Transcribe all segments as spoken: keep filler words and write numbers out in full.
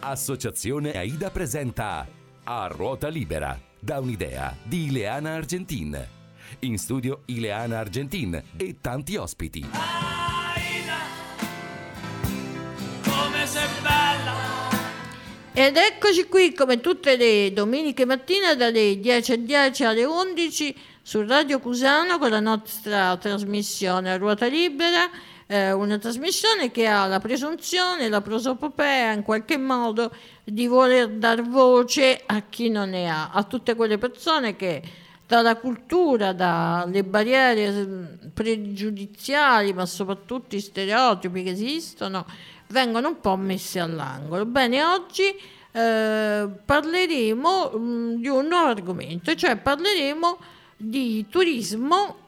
Associazione AIDA presenta A Ruota Libera, da un'idea di Ileana Argentin. In studio Ileana Argentin e tanti ospiti. AIDA, come sei bella! Ed eccoci qui come tutte le domeniche mattina dalle dieci e dieci alle undici su Radio Cusano con la nostra trasmissione A Ruota Libera. Eh, una trasmissione che ha la presunzione, la prosopopea in qualche modo di voler dar voce a chi non ne ha, a tutte quelle persone che dalla cultura, dalle barriere pregiudiziali, ma soprattutto i stereotipi che esistono, vengono un po' messi all'angolo. Bene, oggi eh, parleremo mh, di un nuovo argomento, cioè parleremo di turismo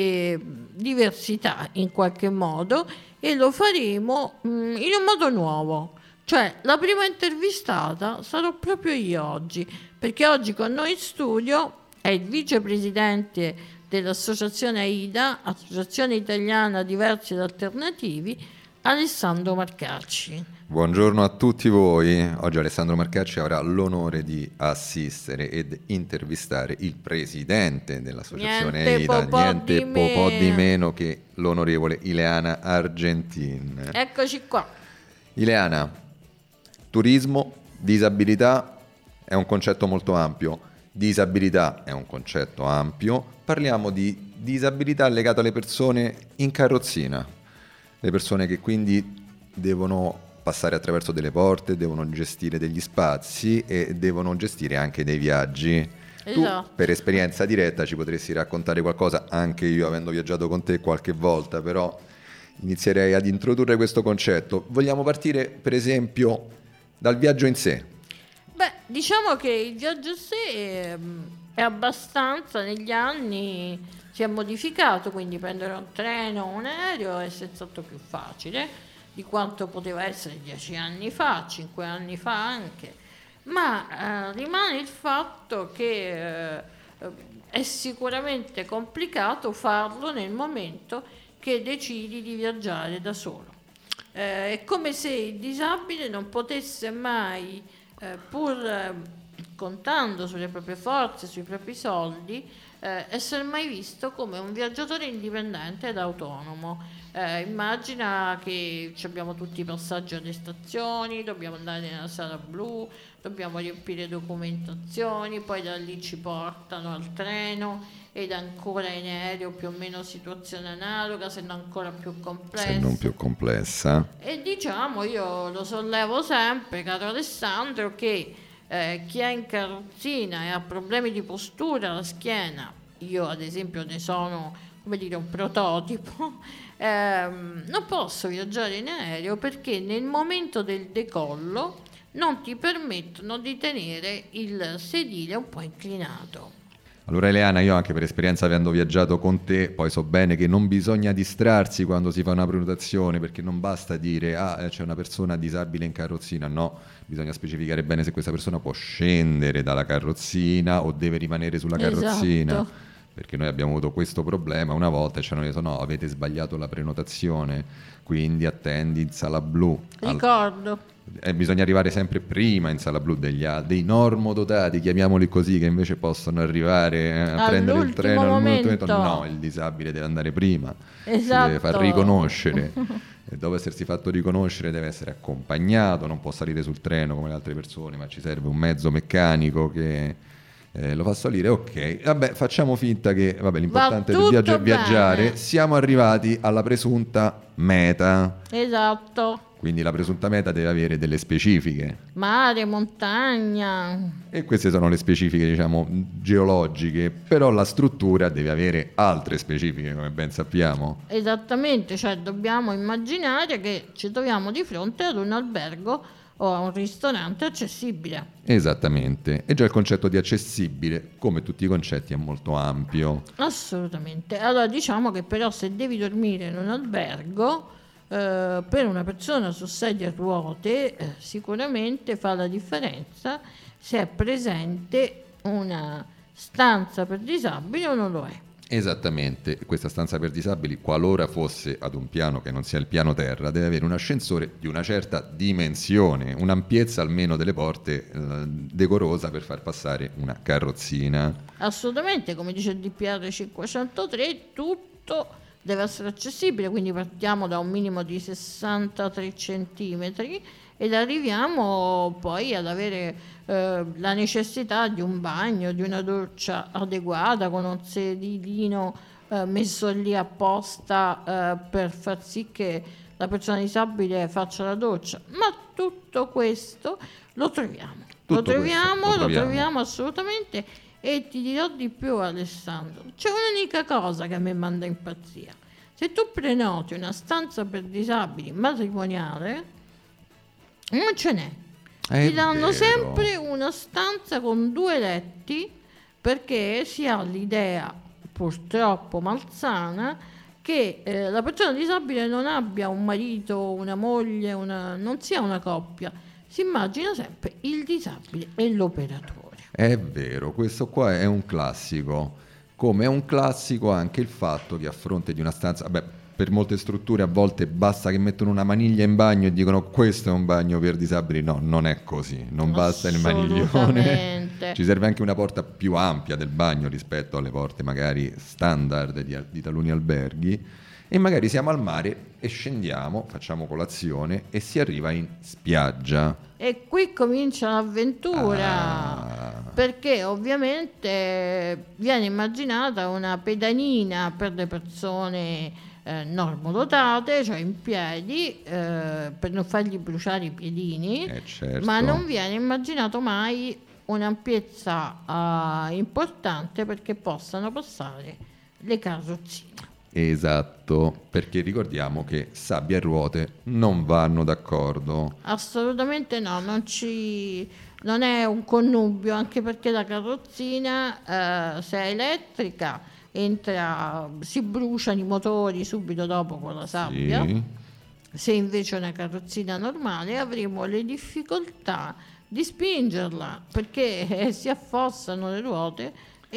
e diversità in qualche modo, e lo faremo mh, in un modo nuovo. Cioè, la prima intervistata sarò proprio io oggi, perché oggi con noi in studio è il vicepresidente dell'associazione AIDA, Associazione Italiana Diversi ed Alternativi, Alessandro Marcacci. Buongiorno a tutti voi. Oggi Alessandro Marcacci avrà l'onore di assistere ed intervistare il presidente dell'associazione Niente AIDA, po' niente di po' po' meno. di meno che l'onorevole Ileana Argentin. Eccoci qua. Ileana, turismo, disabilità è un concetto molto ampio. Disabilità è un concetto ampio. Parliamo di disabilità legata alle persone in carrozzina, le persone che quindi devono passare attraverso delle porte, devono gestire degli spazi e devono gestire anche dei viaggi. Esatto. Tu, per esperienza diretta, ci potresti raccontare qualcosa, anche io avendo viaggiato con te qualche volta, però inizierei ad introdurre questo concetto. Vogliamo partire, per esempio, dal viaggio in sé. Beh, diciamo che il viaggio in sé è, è abbastanza, negli anni si è modificato, quindi prendere un treno o un aereo è senz'altro più facile di quanto poteva essere dieci anni fa, cinque anni fa anche, ma eh, rimane il fatto che eh, è sicuramente complicato farlo nel momento che decidi di viaggiare da solo. Eh, è come se il disabile non potesse mai, eh, pur eh, contando sulle proprie forze, sui propri soldi, eh, essere mai visto come un viaggiatore indipendente ed autonomo. Eh, immagina che abbiamo tutti i passaggi alle stazioni, dobbiamo andare nella sala blu, dobbiamo riempire documentazioni, poi da lì ci portano al treno ed ancora in aereo più o meno situazione analoga, se non ancora più complessa. Se non più complessa. E diciamo, io lo sollevo sempre, caro Alessandro, che eh, chi è in carrozzina e ha problemi di postura alla schiena, io ad esempio ne sono, come dire, un prototipo, ehm, non posso viaggiare in aereo perché nel momento del decollo non ti permettono di tenere il sedile un po' inclinato. Allora Ileana, io anche per esperienza avendo viaggiato con te, poi so bene che non bisogna distrarsi quando si fa una prenotazione, perché non basta dire ah c'è una persona disabile in carrozzina, no, bisogna specificare bene se questa persona può scendere dalla carrozzina o deve rimanere sulla carrozzina. Esatto. Perché noi abbiamo avuto questo problema una volta e ci hanno detto no, avete sbagliato la prenotazione, quindi attendi in sala blu. Ricordo. E bisogna arrivare sempre prima in sala blu degli altri, dei normodotati, chiamiamoli così, che invece possono arrivare a prendere il treno al momento. No, il disabile deve andare prima, Esatto. si deve far riconoscere e dopo essersi fatto riconoscere deve essere accompagnato, non può salire sul treno come le altre persone, ma ci serve un mezzo meccanico che eh, lo fa salire. Ok, vabbè, facciamo finta che vabbè, l'importante del viaggio è viaggiare. Bene. Siamo arrivati alla presunta meta. Esatto. Quindi la presunta meta deve avere delle specifiche. Mare, montagna. E queste sono le specifiche, diciamo, geologiche, però la struttura deve avere altre specifiche, come ben sappiamo. Esattamente, cioè dobbiamo immaginare che ci troviamo di fronte ad un albergo o a un ristorante accessibile. Esattamente. E già il concetto di accessibile, come tutti i concetti, è molto ampio. Assolutamente. Allora diciamo che però se devi dormire in un albergo, eh, per una persona su sedia a ruote eh, sicuramente fa la differenza se è presente una stanza per disabili o non lo è. Esattamente, questa stanza per disabili, qualora fosse ad un piano che non sia il piano terra, deve avere un ascensore di una certa dimensione, un'ampiezza almeno delle porte eh, decorosa per far passare una carrozzina. Assolutamente, come dice il D P R cinquecentotre, tutto deve essere accessibile, quindi partiamo da un minimo di sessantatré centimetri ed arriviamo poi ad avere eh, la necessità di un bagno, di una doccia adeguata con un sedilino eh, messo lì apposta eh, per far sì che la persona disabile faccia la doccia, ma tutto questo lo troviamo, Tutto lo troviamo, questo, lo lo troviamo. troviamo assolutamente. E ti dirò di più, Alessandro, c'è un'unica cosa che mi manda impazzia. Se tu prenoti una stanza per disabili matrimoniale, non ce n'è. È Ti danno vero. sempre una stanza con due letti, perché si ha l'idea, purtroppo malsana, che eh, la persona disabile non abbia un marito, una moglie, una, non sia una coppia. Si immagina sempre il disabile e l'operatore. È vero, questo qua è un classico, come è un classico anche il fatto che a fronte di una stanza, vabbè, per molte strutture a volte basta che mettono una maniglia in bagno e dicono questo è un bagno per disabili, no, non è così, non basta il maniglione, Assolutamente. ci serve anche una porta più ampia del bagno rispetto alle porte magari standard di, di taluni alberghi, e magari siamo al mare e scendiamo, facciamo colazione e si arriva in spiaggia. E qui comincia l'avventura, Ah. perché ovviamente viene immaginata una pedalina per le persone eh, normodotate, cioè in piedi, eh, per non fargli bruciare i piedini, Eh, certo. ma non viene immaginato mai un'ampiezza eh, importante perché possano passare le carrozzine. Esatto, perché ricordiamo che sabbia e ruote non vanno d'accordo. Assolutamente no, non, ci, non è un connubio, anche perché la carrozzina, eh, se è elettrica, entra, si bruciano i motori subito dopo con la sabbia. Sì. Se invece è una carrozzina normale avremo le difficoltà di spingerla, perché eh, si affossano le ruote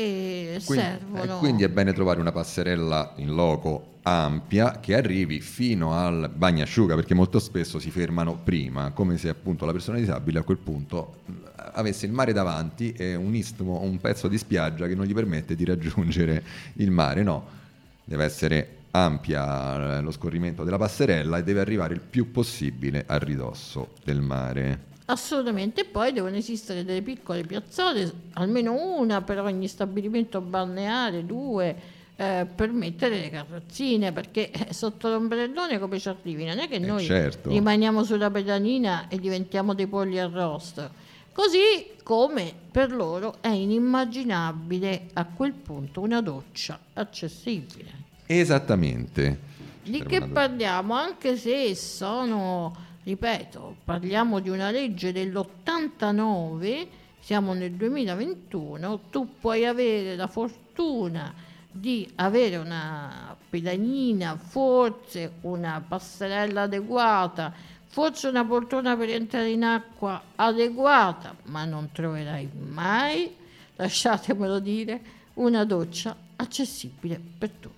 e Quindi, servono. e quindi è bene trovare una passerella in loco ampia che arrivi fino al bagnasciuga, perché molto spesso si fermano prima, come se appunto la persona disabile a quel punto mh, avesse il mare davanti e un istmo, un pezzo di spiaggia che non gli permette di raggiungere il mare. No, deve essere ampia eh, lo scorrimento della passerella e deve arrivare il più possibile a ridosso del mare. Assolutamente, poi devono esistere delle piccole piazzole, almeno una per ogni stabilimento balneare, due eh, per mettere le carrozzine, perché eh, sotto l'ombrellone come ci arrivi? Non è che noi certo. rimaniamo sulla pedalina e diventiamo dei polli arrosto. Così come per loro è inimmaginabile a quel punto una doccia accessibile. Esattamente. Di C'era che una do- parliamo? Anche se sono, ripeto, parliamo di una legge dell'ottantanove, siamo nel duemilaventuno, tu puoi avere la fortuna di avere una pedalina, forse una passerella adeguata, forse una poltrona per entrare in acqua adeguata, ma non troverai mai, lasciatemelo dire, una doccia accessibile per tutti.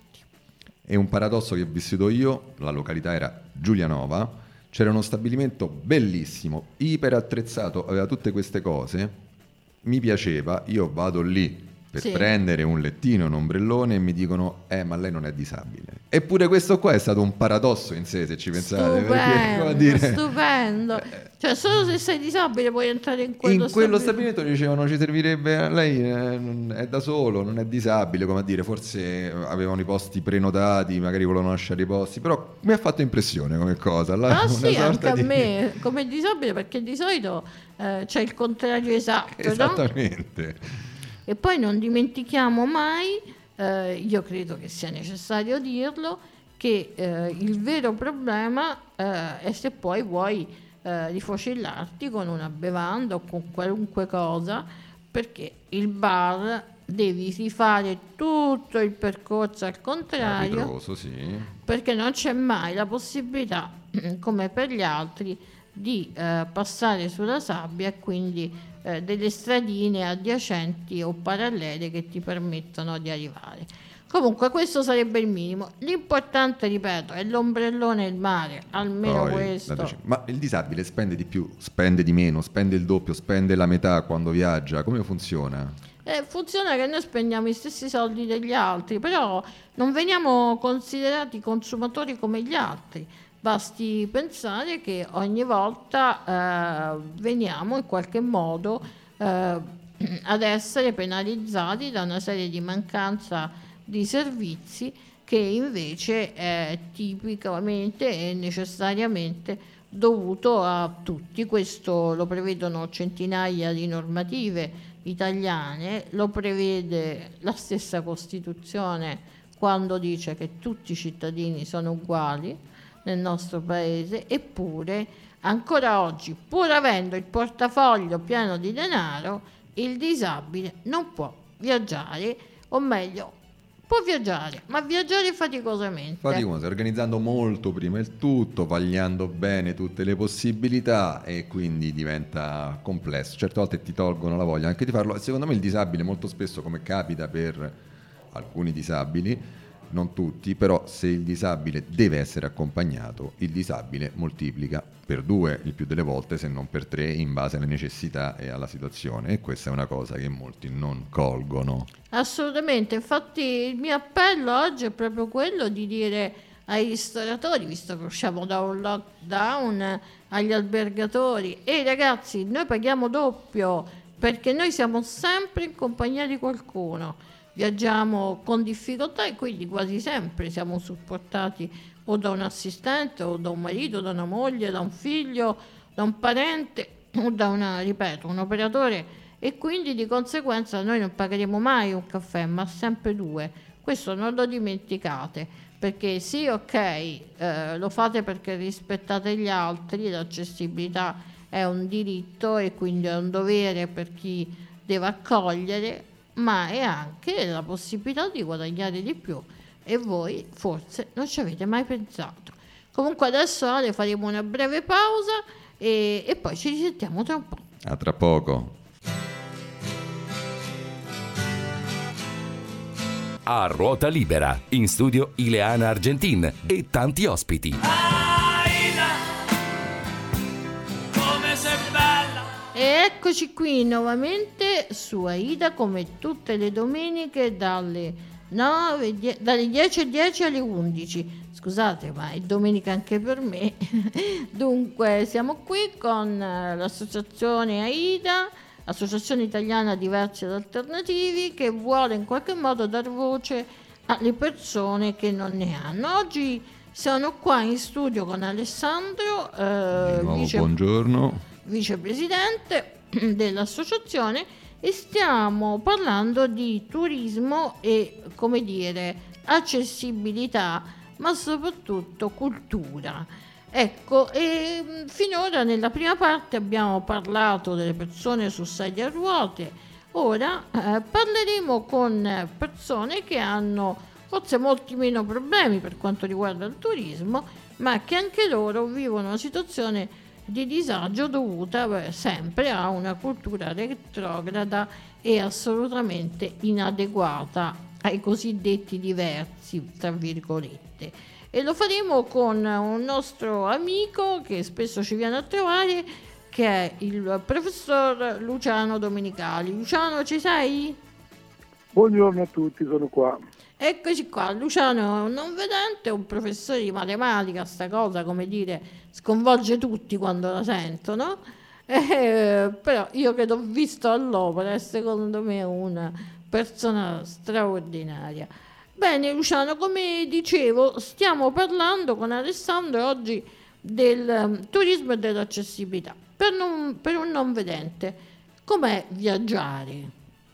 È un paradosso che ho vissuto io, la località era Giulianova, c'era uno stabilimento bellissimo, iper attrezzato, aveva tutte queste cose, mi piaceva, io vado lì per Sì. prendere un lettino, un ombrellone e mi dicono eh ma lei non è disabile. Eppure questo qua è stato un paradosso in sé, se ci pensate. perché, Stupendo, come dire, stupendo. Cioè solo se sei disabile puoi entrare in quello in quello stabilimento. stabilimento dicevano ci servirebbe, lei eh, non- è da solo, non è disabile, come a dire, forse avevano i posti prenotati, magari volevano lasciare i posti, però mi ha fatto impressione come cosa. là, Ah una sì, sorta anche a di- me, come disabile, perché di solito eh, c'è il contrario esatto, no? Esattamente. E poi non dimentichiamo mai, eh, io credo che sia necessario dirlo, che eh, il vero problema eh, è se poi vuoi eh, rifocillarti con una bevanda o con qualunque cosa, perché il bar devi rifare tutto il percorso al A contrario, ritroso, sì. perché non c'è mai la possibilità, come per gli altri, di eh, passare sulla sabbia e quindi eh, delle stradine adiacenti o parallele che ti permettono di arrivare. Comunque questo sarebbe il minimo. L'importante, ripeto, è l'ombrellone e il mare, almeno Poi, questo. dateci- Ma il disabile spende di più, spende di meno, spende il doppio, spende la metà quando viaggia? Come funziona? Eh, funziona che noi spendiamo gli stessi soldi degli altri, però non veniamo considerati consumatori come gli altri. Basti pensare che ogni volta eh, veniamo in qualche modo eh, ad essere penalizzati da una serie di mancanza di servizi che invece è tipicamente e necessariamente dovuto a tutti. Questo lo prevedono centinaia di normative italiane, lo prevede la stessa Costituzione quando dice che tutti i cittadini sono uguali nel nostro paese, eppure ancora oggi, pur avendo il portafoglio pieno di denaro, il disabile non può viaggiare, o meglio, può viaggiare, ma viaggiare faticosamente. Faticoso, organizzando molto prima il tutto, vagliando bene tutte le possibilità, e quindi diventa complesso. Certe volte ti tolgono la voglia anche di farlo. Secondo me il disabile molto spesso, come capita per alcuni disabili, non tutti, però se il disabile deve essere accompagnato, il disabile moltiplica per due il più delle volte, se non per tre, in base alle necessità e alla situazione, e questa è una cosa che molti non colgono. Assolutamente, infatti il mio appello oggi è proprio quello di dire ai ristoratori, visto che usciamo da un lockdown, agli albergatori: ehi ragazzi, noi paghiamo doppio perché noi siamo sempre in compagnia di qualcuno, viaggiamo con difficoltà e quindi quasi sempre siamo supportati o da un assistente o da un marito, da una moglie, da un figlio, da un parente o da una, ripeto, un operatore, e quindi di conseguenza noi non pagheremo mai un caffè, ma sempre due. Questo non lo dimenticate, perché sì, ok, eh, lo fate perché rispettate gli altri, l'accessibilità è un diritto e quindi è un dovere per chi deve accogliere, ma è anche la possibilità di guadagnare di più, e voi forse non ci avete mai pensato. Comunque adesso Ale faremo una breve pausa e, e poi ci risentiamo tra un po'. A tra poco. A ruota libera, in studio Ileana Argentin e tanti ospiti. Aida, come sei bella. E eccoci qui nuovamente su Aida, come tutte le domeniche dalle nove, die- dalle dieci e dieci alle undici. Scusate, ma è domenica anche per me. Dunque, siamo qui con eh, l'associazione Aida, Associazione Italiana Diversi ed Alternativi, che vuole in qualche modo dar voce alle persone che non ne hanno. Oggi sono qua in studio con Alessandro, eh, Di nuovo, vice- buongiorno. vicepresidente dell'associazione, e stiamo parlando di turismo e, come dire, accessibilità, ma soprattutto cultura. Ecco, e mh, finora nella prima parte abbiamo parlato delle persone su sedia a ruote. Ora eh, parleremo con persone che hanno forse molti meno problemi per quanto riguarda il turismo, ma che anche loro vivono una situazione di disagio dovuta beh, sempre a una cultura retrograda e assolutamente inadeguata ai cosiddetti diversi, tra virgolette. E lo faremo con un nostro amico che spesso ci viene a trovare, che è il professor Luciano Domenicali. Luciano, ci sei? Buongiorno a tutti, sono qua. Eccoci qua, Luciano è un non vedente, un professore di matematica. Sta cosa, come dire, sconvolge tutti quando la sentono, eh, però io che l'ho visto all'opera, è secondo me una persona straordinaria. Bene Luciano, come dicevo, stiamo parlando con Alessandro oggi del um, turismo e dell'accessibilità. Per, non, per un non vedente, com'è viaggiare?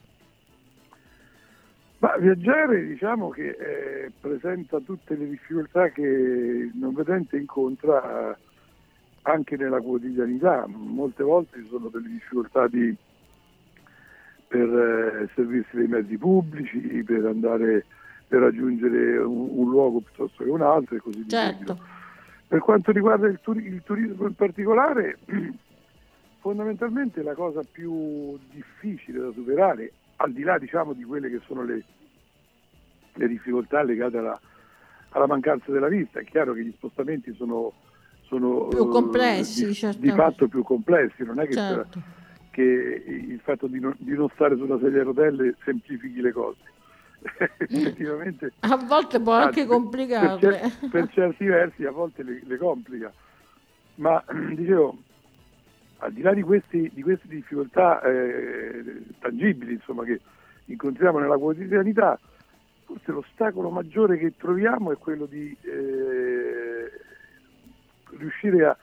Ma viaggiare diciamo che eh, presenta tutte le difficoltà che il non vedente incontra anche nella quotidianità. Molte volte ci sono delle difficoltà di, per eh, servirsi dei mezzi pubblici, per andare per raggiungere un, un luogo piuttosto che un altro e così via. Certo. Per quanto riguarda il, tur- il turismo in particolare, fondamentalmente la cosa più difficile da superare, al di là diciamo di quelle che sono le, le difficoltà legate alla, alla mancanza della vista. È chiaro che gli spostamenti sono, sono più complessi, uh, di, certo. di fatto più complessi, non è che, Certo. che il fatto di non, di non stare sulla sedia a rotelle semplifichi le cose. Effettivamente A volte può anche anzi, complicarle. per, cer- per certi versi a volte le, le complica, ma dicevo, al di là di, questi, di queste difficoltà eh, tangibili, insomma, che incontriamo nella quotidianità, forse l'ostacolo maggiore che troviamo è quello di eh, riuscire a,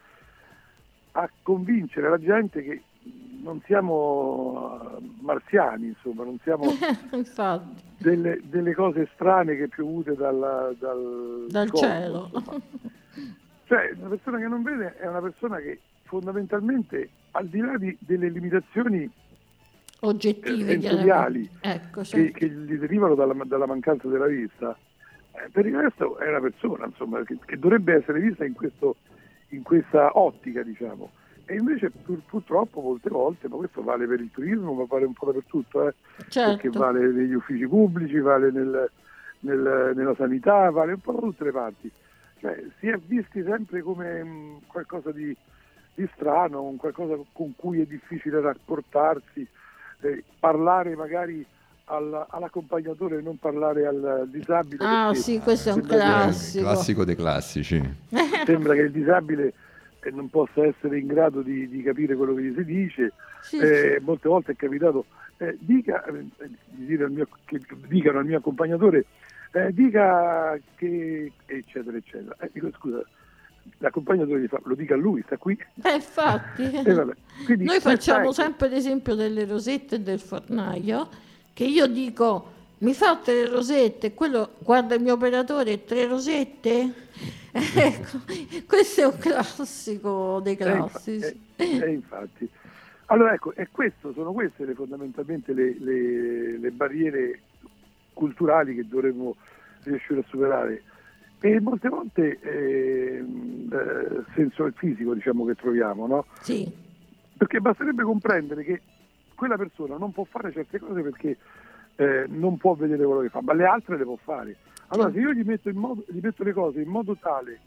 a convincere la gente che non siamo marziani, insomma, non siamo Infatti, delle, delle cose strane che piovute dalla, dal, dal cosmo, cielo. insomma. Cioè, una persona che non vede è una persona che fondamentalmente, al di là di, delle limitazioni Oggettive, eh, sensoriali ecco, che, certo. che gli derivano dalla, dalla mancanza della vista, eh, per il resto è una persona, insomma, che, che dovrebbe essere vista in, questo, in questa ottica, diciamo. E invece pur, purtroppo molte volte, ma questo vale per il turismo, ma vale un po' dappertutto, eh, Certo. perché vale negli uffici pubblici, vale nel, nel, nella sanità, vale un po' da tutte le parti. Cioè, si è visti sempre come mh, qualcosa di, di strano, un qualcosa con cui è difficile rapportarsi, eh, parlare magari al, all'accompagnatore e non parlare al disabile. Ah perché sì, questo è un sembra che- classico. Classico dei classici. Sembra che il disabile eh, non possa essere in grado di, di capire quello che gli si dice. Sì, Eh, molte volte è capitato, eh, dica, eh, di dire al mio, che dicano al mio accompagnatore, eh, dica che eccetera eccetera. Eh, dico scusa, l'accompagnatore gli fa, lo dica a lui, sta qui. Eh, infatti. Eh, vabbè. Quindi Noi questa, facciamo ecco, sempre l'esempio delle rosette e del fornaio, che io dico mi fa tre rosette, quello guarda il mio operatore, tre rosette? Ecco, questo è un classico dei Eh, infa- classici. eh, eh, infatti. Allora ecco, e questo, sono queste le, fondamentalmente le, le, le barriere culturali che dovremmo riuscire a superare. E molte volte eh, eh, senso il fisico, diciamo, che troviamo, no? Sì, Perché basterebbe comprendere che quella persona non può fare certe cose perché eh, non può vedere quello che fa, ma le altre le può fare. Allora, se io gli metto, in modo, gli metto le cose in modo tale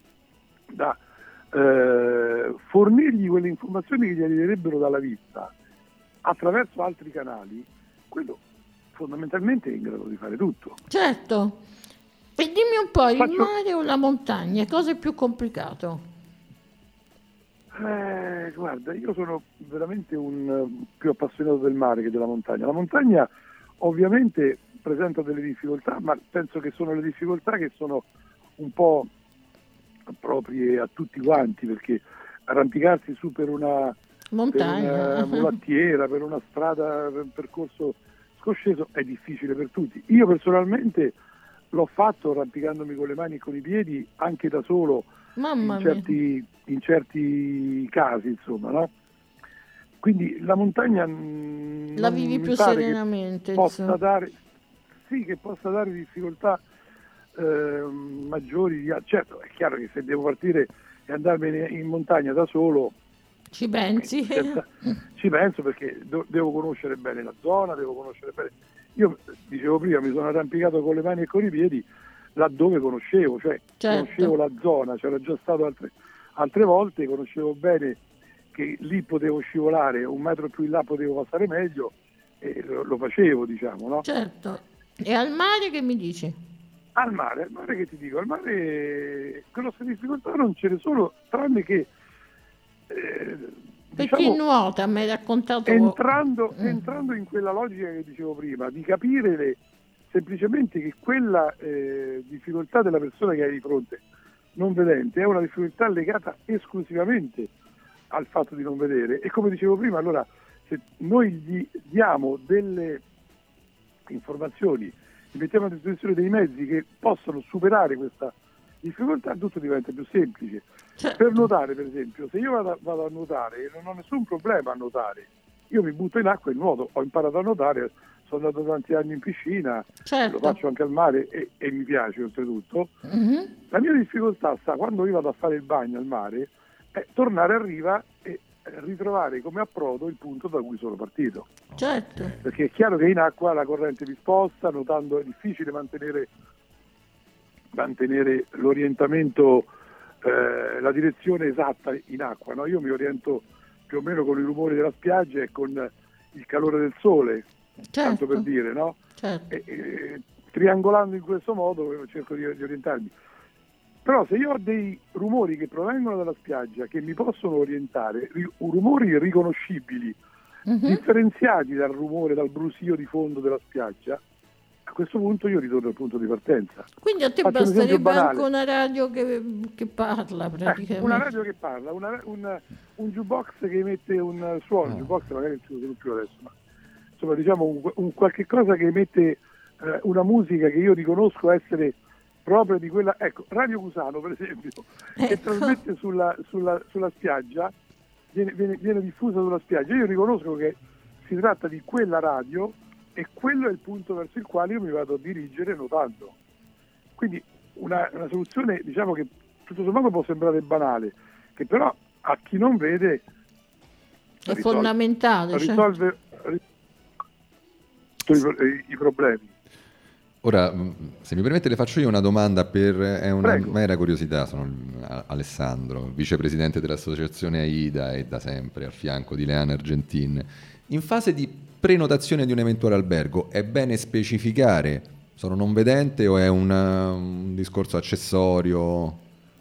da eh, fornirgli quelle informazioni che gli arriverebbero dalla vista attraverso altri canali, quello fondamentalmente è in grado di fare tutto. certo. E dimmi un po', il Faccio- mare o la montagna, cosa è più complicato? Eh, guarda, io sono veramente un eh, più appassionato del mare che della montagna. La montagna ovviamente presenta delle difficoltà, ma penso che sono le difficoltà che sono un po' proprie a tutti quanti, perché arrampicarsi su per una, per Montagna. una mulattiera, per una strada, per un percorso scosceso è difficile per tutti. Io personalmente l'ho fatto arrampicandomi con le mani e con i piedi anche da solo Mamma in mia. certi, in certi casi, insomma, no? Quindi la montagna mh, La non vivi mi più pare che serenamente, possa insomma. dare, sì, che possa dare difficoltà eh, maggiori. di- Certo, è chiaro che se devo partire e andarmene in montagna da solo, Ci pensi? senza- ci penso, perché do- devo conoscere bene la zona, devo conoscere bene. Io dicevo prima, mi sono arrampicato con le mani e con i piedi laddove conoscevo, cioè Certo. conoscevo la zona, c'ero già stato altre, altre volte, conoscevo bene che lì potevo scivolare, un metro più in là potevo passare meglio e lo, lo facevo, diciamo, no? Certo. E al mare che mi dici? Al mare, al mare che ti dico, al mare grosse difficoltà non ce ne sono, tranne che eh, Per diciamo, chi nuota, mi hai raccontato. entrando, Mm. entrando in quella logica che dicevo prima, di capire le- semplicemente che quella eh, difficoltà della persona che hai di fronte non vedente è una difficoltà legata esclusivamente al fatto di non vedere, e come dicevo prima, allora se noi gli diamo delle informazioni, gli mettiamo a disposizione dei mezzi che possono superare questa difficoltà, tutto diventa più semplice. Certo. Per nuotare, per esempio, se io vado a, vado a nuotare e non ho nessun problema a nuotare, io mi butto in acqua e nuoto, ho imparato a nuotare, sono andato tanti anni in piscina, Certo. lo faccio anche al mare e, e mi piace oltretutto. Mhm. La mia difficoltà sta quando io vado a fare il bagno al mare, è tornare a riva e ritrovare come approdo il punto da cui sono partito. Certo. Perché è chiaro che in acqua la corrente vi sposta, nuotando è difficile mantenere, mantenere l'orientamento, eh, la direzione esatta in acqua, no? Io mi oriento più o meno con i rumori della spiaggia e con il calore del sole, Certo. tanto per dire, no? Certo. E, e, triangolando in questo modo cerco di, di orientarmi. Però se io ho dei rumori che provengono dalla spiaggia che mi possono orientare, ri, rumori riconoscibili, Mhm. differenziati dal rumore, dal brusio di fondo della spiaggia, a questo punto io ritorno al punto di partenza. Quindi a te Faccio un esempio basterebbe banale. anche una radio che, che parla Eh, praticamente. una radio che parla, una, un, un jukebox che emette un suono, Ah. jukebox magari non si usa più adesso, ma insomma diciamo un, un qualche cosa che emette eh, una musica che io riconosco essere proprio di quella, ecco, Radio Cusano per esempio, che Ecco. trasmette sulla, sulla, sulla spiaggia, viene, viene, viene diffusa sulla spiaggia, io riconosco che si tratta di quella radio e quello è il punto verso il quale io mi vado a dirigere nuotando. Quindi una, una soluzione, diciamo, che tutto sommato può sembrare banale, che però a chi non vede È risolve- fondamentale. certo. risolve, risolve i, i problemi. Ora, mh, se mi permette, le faccio io una domanda per è una Prego. mera curiosità. Sono il- a- Alessandro, vicepresidente dell'associazione AIDA e da sempre al fianco di Leana Argentin. In fase di prenotazione di un eventuale albergo, è bene specificare sono non vedente o è una- un discorso accessorio?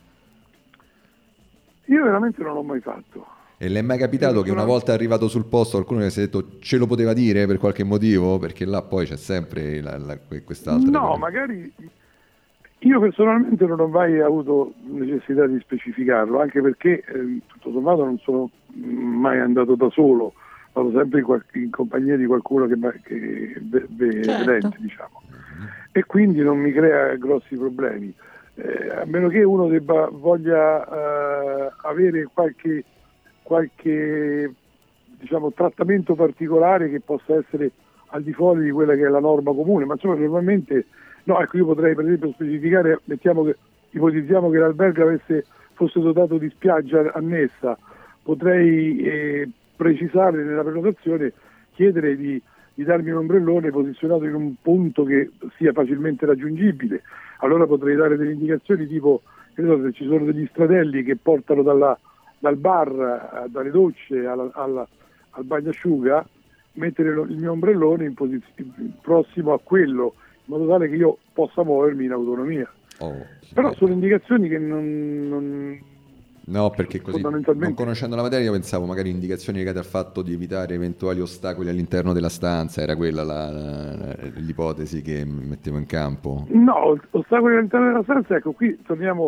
Io veramente non l'ho mai fatto. E le è mai capitato Io che una sono- volta arrivato sul posto qualcuno mi si è detto ce lo poteva dire per qualche motivo? Perché là poi c'è sempre la, la- que- quest'altra. No, cosa. magari io personalmente non ho mai avuto necessità di specificarlo, anche perché eh, tutto sommato non sono mai andato da solo, vado sempre in, qual- in compagnia di qualcuno che, ma- che ve- ve- Certo. vedente, diciamo. E quindi non mi crea grossi problemi. Eh, a meno che uno debba voglia eh, avere qualche, qualche diciamo, trattamento particolare che possa essere al di fuori di quella che è la norma comune, ma insomma normalmente no, ecco, io potrei per esempio specificare, mettiamo che ipotizziamo che l'albergo avesse, fosse dotato di spiaggia annessa, potrei eh, precisare nella prenotazione, chiedere di di darmi un ombrellone posizionato in un punto che sia facilmente raggiungibile. Allora potrei dare delle indicazioni tipo, che ne so, se ci sono degli stradelli che portano dalla, dal bar, eh, dalle docce alla, alla, al bagnasciuga, mettere lo- il mio ombrellone in posizione prossimo a quello, in modo tale che io possa muovermi in autonomia. Oh, Però sì. sono indicazioni che non... non No, perché così, fondamentalmente- non conoscendo la materia, io pensavo magari indicazioni legate al fatto di evitare eventuali ostacoli all'interno della stanza, era quella la- la- l'ipotesi che mettevo in campo. No, ostacoli all'interno della stanza, ecco, qui torniamo,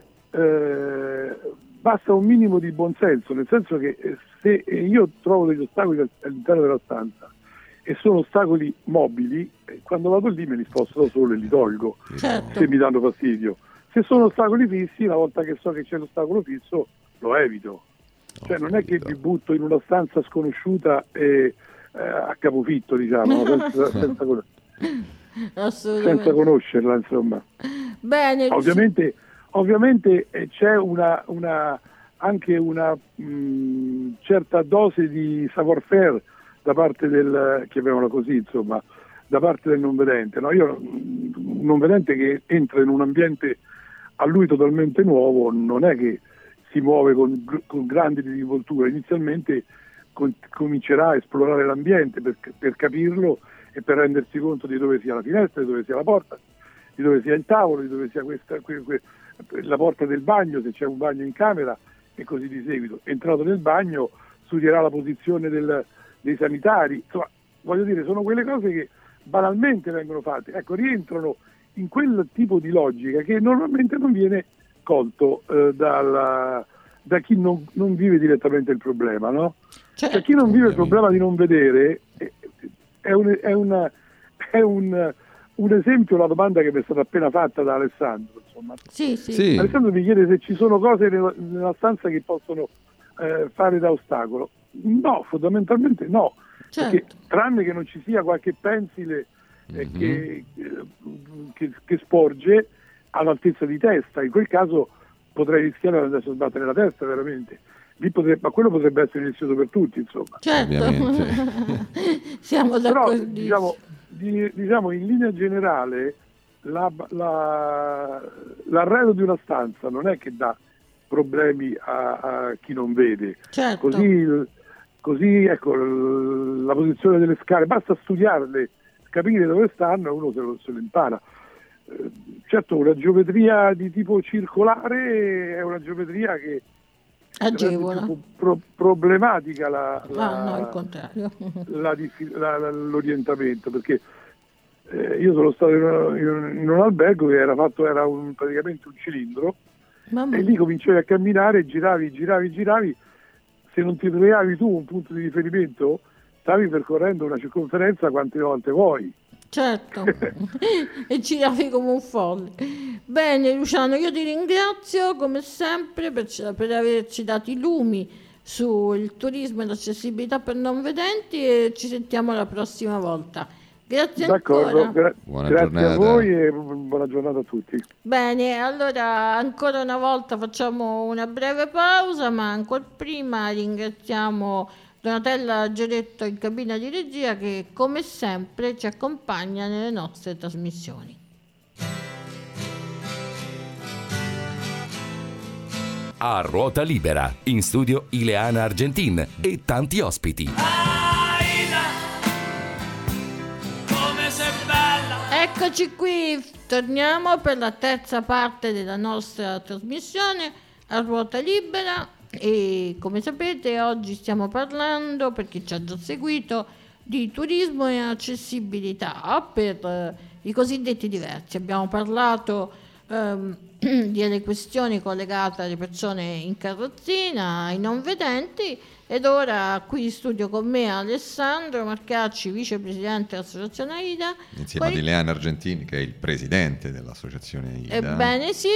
eh, basta un minimo di buonsenso, nel senso che eh, se io trovo degli ostacoli all'interno della stanza e sono ostacoli mobili, eh, quando vado lì me li sposto da solo e li tolgo, Certo. se mi danno fastidio. Se sono ostacoli fissi, una volta che so che c'è l'ostacolo fisso, lo evito. Cioè non è che mi butto in una stanza sconosciuta e eh, a capofitto, diciamo, senza, senza, con- Assolutamente. senza conoscerla, insomma. Bene, Ovviamente, ovviamente eh, c'è una, una, anche una mh, certa dose di savoir-faire da parte del, chiamiamola così, insomma, da parte del non vedente. No? Io, un non vedente che entra in un ambiente a lui totalmente nuovo, non è che si muove con, con grandi disinvolture, inizialmente con, comincerà a esplorare l'ambiente per, per capirlo e per rendersi conto di dove sia la finestra, di dove sia la porta, di dove sia il tavolo, di dove sia questa, que, que, la porta del bagno, se c'è un bagno in camera e così di seguito. Entrato nel bagno studierà la posizione del, dei sanitari, insomma, voglio dire, sono quelle cose che banalmente vengono fatte, ecco, rientrano in quel tipo di logica che normalmente non viene colto eh, dalla, da chi non, non vive direttamente il problema, no? certo. Cioè, chi non vive il problema di non vedere è, è, un, è, una, è un, un esempio la domanda che mi è stata appena fatta da Alessandro, insomma. Sì, sì. Sì. Alessandro mi chiede se ci sono cose nella, nella stanza che possono eh, fare da ostacolo. No, fondamentalmente no, Certo. perché tranne che non ci sia qualche pensile eh, Mhm. che, che, che sporge all'altezza di testa, in quel caso potrei rischiare di andarsi a sbattere la testa veramente. lì potrebbe, ma quello potrebbe essere rischioso per tutti, insomma. Certo, siamo Però d'accordo. diciamo, di, diciamo in linea generale la, la, l'arredo di una stanza non è che dà problemi a, a chi non vede. Certo. Così, così ecco, la posizione delle scale, basta studiarle, capire dove stanno e uno se lo, se lo impara. Eh, certo, una geometria di tipo circolare è una geometria che agevola. Più pro- problematica la, la, Ah, no, il contrario. la, la, la, l'orientamento, perché eh, io sono stato in un, in un albergo che era fatto, era un, praticamente un cilindro, Mamma e lì cominciavi a camminare, giravi, giravi, giravi, se non ti trovavi tu un punto di riferimento stavi percorrendo una circonferenza quante volte vuoi. Certo, e giravi come un folle. Bene Luciano, io ti ringrazio come sempre per, per averci dato i lumi sul turismo e l'accessibilità per non vedenti, e ci sentiamo la prossima volta. Grazie D'accordo, ancora. gra- Buona grazie giornata. a voi e buona giornata a tutti. Bene, allora ancora una volta facciamo una breve pausa, ma ancora prima ringraziamo Donatella Geretto in cabina di regia, che come sempre ci accompagna nelle nostre trasmissioni. A ruota libera, in studio Ileana Argentin e tanti ospiti. Aida, come sei bella. Eccoci qui, torniamo per la terza parte della nostra trasmissione a ruota libera, e come sapete oggi stiamo parlando, per chi ci ha già seguito, di turismo e accessibilità per eh, i cosiddetti diversi. Abbiamo parlato ehm, delle questioni collegate alle persone in carrozzina, ai non vedenti, ed ora qui in studio con me Alessandro Marcacci, vicepresidente dell'associazione AIDA, insieme ad Poi- Ileana Argentini, che è il presidente dell'associazione AIDA. Ebbene sì,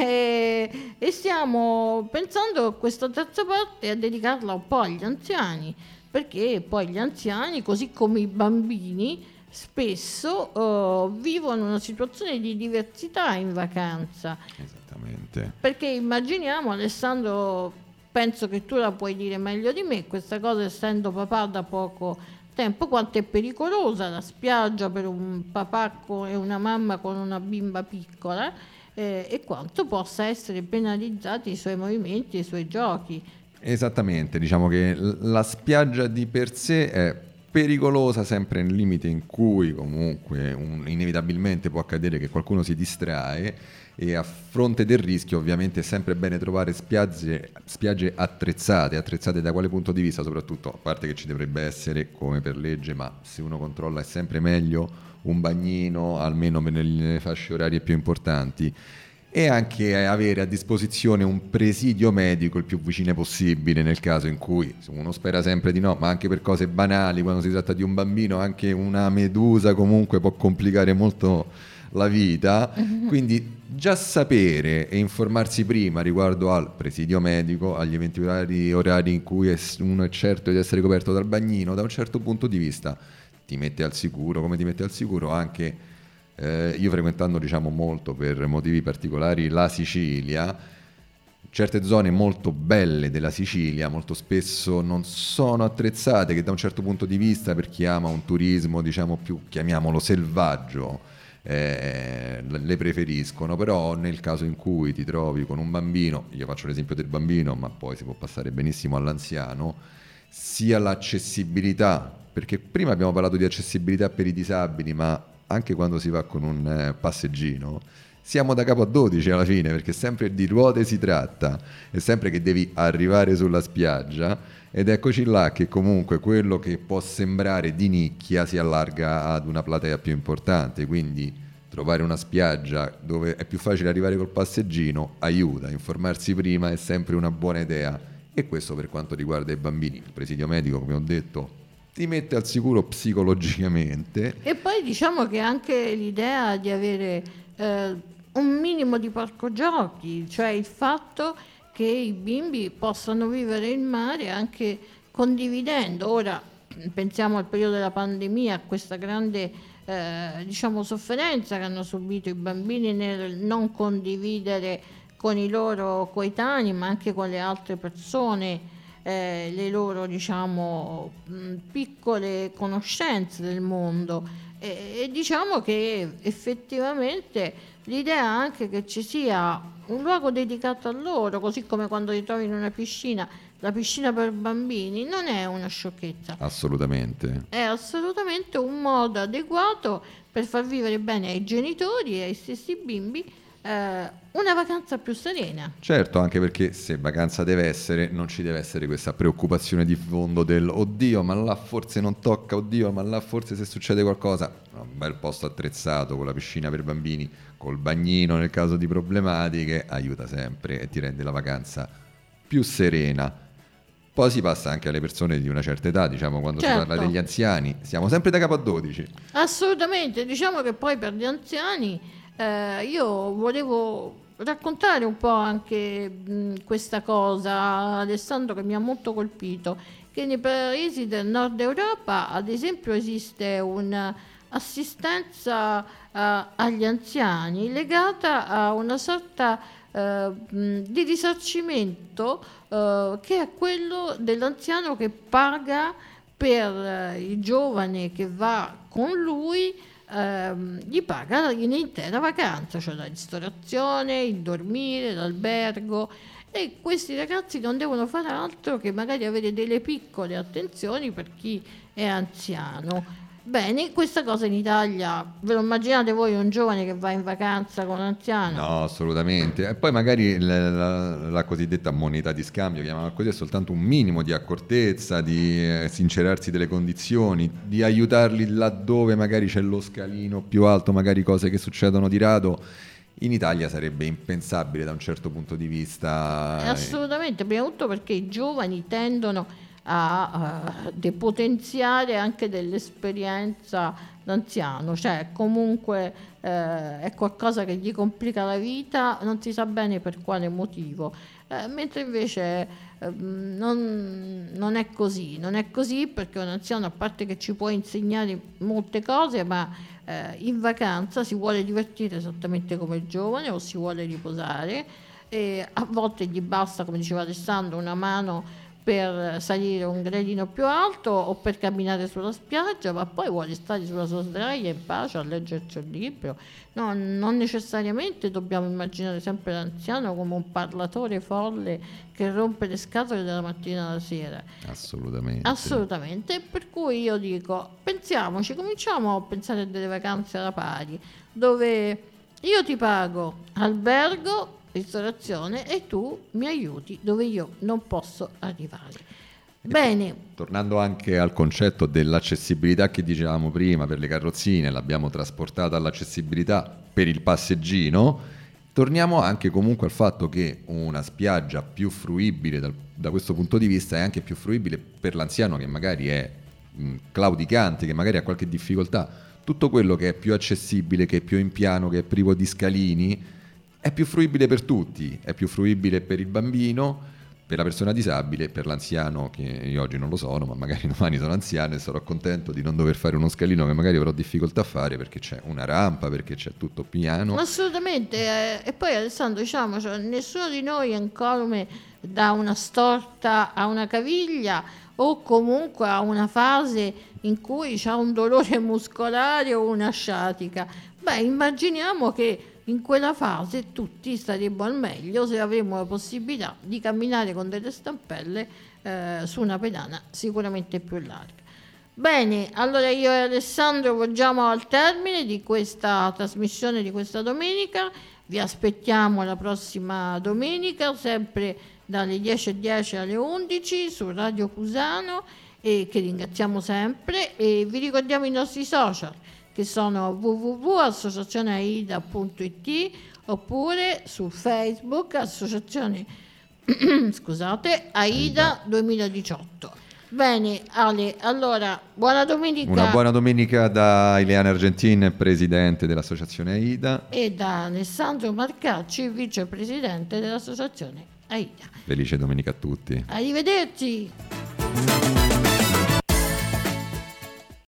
e, e stiamo pensando a questa terza parte a dedicarla un po' agli anziani, perché poi gli anziani, così come i bambini, spesso eh, vivono una situazione di diversità in vacanza. Esattamente. Perché immaginiamo, Alessandro, penso che tu la puoi dire meglio di me, questa cosa, essendo papà da poco tempo, quanto è pericolosa la spiaggia per un papà co- e una mamma con una bimba piccola, eh, e quanto possa essere penalizzati i suoi movimenti e i suoi giochi. Esattamente, diciamo che l- la spiaggia di per sé è pericolosa sempre nel limite in cui comunque un- inevitabilmente può accadere che qualcuno si distrae, e a fronte del rischio ovviamente è sempre bene trovare spiagge, spiagge attrezzate, attrezzate da quale punto di vista? Soprattutto, a parte che ci dovrebbe essere come per legge, ma se uno controlla è sempre meglio un bagnino, almeno nelle fasce orarie più importanti, e anche avere a disposizione un presidio medico il più vicino possibile nel caso in cui, uno spera sempre di no, ma anche per cose banali, quando si tratta di un bambino anche una medusa comunque può complicare molto la vita, quindi già sapere e informarsi prima riguardo al presidio medico, agli eventuali orari in cui uno è certo di essere coperto dal bagnino, da un certo punto di vista ti mette al sicuro, come ti mette al sicuro anche eh, io frequentando diciamo molto per motivi particolari la Sicilia, certe zone molto belle della Sicilia molto spesso non sono attrezzate, che da un certo punto di vista, per chi ama un turismo diciamo più, chiamiamolo selvaggio, Eh, le preferiscono, però nel caso in cui ti trovi con un bambino, io faccio l'esempio del bambino ma poi si può passare benissimo all'anziano, sia l'accessibilità, perché prima abbiamo parlato di accessibilità per i disabili, ma anche quando si va con un eh, passeggino siamo da capo a dodici alla fine, perché sempre di ruote si tratta, è sempre che devi arrivare sulla spiaggia, ed eccoci là che comunque quello che può sembrare di nicchia si allarga ad una platea più importante, quindi trovare una spiaggia dove è più facile arrivare col passeggino aiuta, informarsi prima è sempre una buona idea, e questo per quanto riguarda i bambini. Il presidio medico, come ho detto, ti mette al sicuro psicologicamente. E poi diciamo che anche l'idea di avere eh, un minimo di parco giochi, cioè il fatto che i bimbi possano vivere il mare anche condividendo. Ora pensiamo al periodo della pandemia, a questa grande eh, diciamo sofferenza che hanno subito i bambini nel non condividere con i loro coetanei, ma anche con le altre persone, eh, le loro, diciamo, mh, piccole conoscenze del mondo. E, e diciamo che effettivamente l'idea anche che ci sia un luogo dedicato a loro, così come quando ti trovi in una piscina, la piscina per bambini, non è una sciocchezza. Assolutamente. È assolutamente un modo adeguato per far vivere bene ai genitori e ai stessi bimbi eh, una vacanza più serena. Certo, anche perché se vacanza deve essere, non ci deve essere questa preoccupazione di fondo del oddio, ma là forse non tocca, oddio, ma là forse se succede qualcosa. Un bel posto attrezzato con la piscina per bambini, col bagnino nel caso di problematiche, aiuta sempre e ti rende la vacanza più serena. Poi si passa anche alle persone di una certa età, diciamo, quando certo. si parla degli anziani, siamo sempre da capo a dodici. Assolutamente, diciamo che poi per gli anziani eh, io volevo raccontare un po' anche mh, questa cosa, Alessandro, che mi ha molto colpito, che nei paesi del nord Europa ad esempio esiste un'assistenza eh, agli anziani legata a una sorta eh, mh, di risarcimento Uh, che è quello dell'anziano che paga per uh, il giovane che va con lui, uh, gli paga l'intera vacanza, cioè la ristorazione, il dormire, l'albergo, e questi ragazzi non devono fare altro che magari avere delle piccole attenzioni per chi è anziano. Bene, questa cosa in Italia, ve lo immaginate voi un giovane che va in vacanza con un anziano? No, assolutamente. E poi magari la, la, la cosiddetta moneta di scambio, chiamiamola così, è soltanto un minimo di accortezza, di eh, sincerarsi delle condizioni, di aiutarli laddove magari c'è lo scalino più alto, magari cose che succedono di rado. In Italia sarebbe impensabile da un certo punto di vista. Assolutamente, prima di tutto perché i giovani tendono a uh, depotenziare anche dell'esperienza d'anziano, cioè comunque eh, è qualcosa che gli complica la vita, non si sa bene per quale motivo, eh, mentre invece eh, non, non è così, non è così perché un anziano, a parte che ci può insegnare molte cose, ma eh, in vacanza si vuole divertire esattamente come il giovane o si vuole riposare, e a volte gli basta, come diceva Alessandro, una mano per salire un gradino più alto o per camminare sulla spiaggia, ma poi vuole stare sulla sua sdraia in pace a leggerci un libro. No, non necessariamente dobbiamo immaginare sempre l'anziano come un parlatore folle che rompe le scatole dalla mattina alla sera. Assolutamente. Assolutamente, per cui io dico, pensiamoci, cominciamo a pensare a delle vacanze alla pari, dove io ti pago albergo, ristorazione e tu mi aiuti dove io non posso arrivare. Bene. Tornando anche al concetto dell'accessibilità che dicevamo prima per le carrozzine, l'abbiamo trasportata all'accessibilità per il passeggino, torniamo anche comunque al fatto che una spiaggia più fruibile dal, da questo punto di vista è anche più fruibile per l'anziano che magari è mh, claudicante, che magari ha qualche difficoltà. Tutto quello che è più accessibile, che è più in piano, che è privo di scalini, è più fruibile per tutti, è più fruibile per il bambino, per la persona disabile, per l'anziano, che io oggi non lo sono, ma magari domani sono anziano e sarò contento di non dover fare uno scalino che magari avrò difficoltà a fare perché c'è una rampa, perché c'è tutto piano. Assolutamente, eh, e poi Alessandro, diciamo, cioè, nessuno di noi è incolume da una storta a una caviglia o comunque a una fase in cui c'ha un dolore muscolare o una sciatica. Beh, immaginiamo che in quella fase tutti staremmo al meglio se avremmo la possibilità di camminare con delle stampelle eh, su una pedana sicuramente più larga. Bene, allora io e Alessandro volgiamo al termine di questa trasmissione di questa domenica. Vi aspettiamo la prossima domenica, sempre dalle dieci e dieci alle undici su Radio Cusano, e che ringraziamo sempre, e vi ricordiamo i nostri social, che sono w w w punto associazione aida punto i t oppure su Facebook Associazione scusate Aida duemiladiciotto. Bene Ale, allora buona domenica. Una buona domenica da Ileana Argentin, presidente dell'Associazione Aida, e da Alessandro Marcacci, vicepresidente dell'Associazione Aida. Felice domenica a tutti. Arrivederci.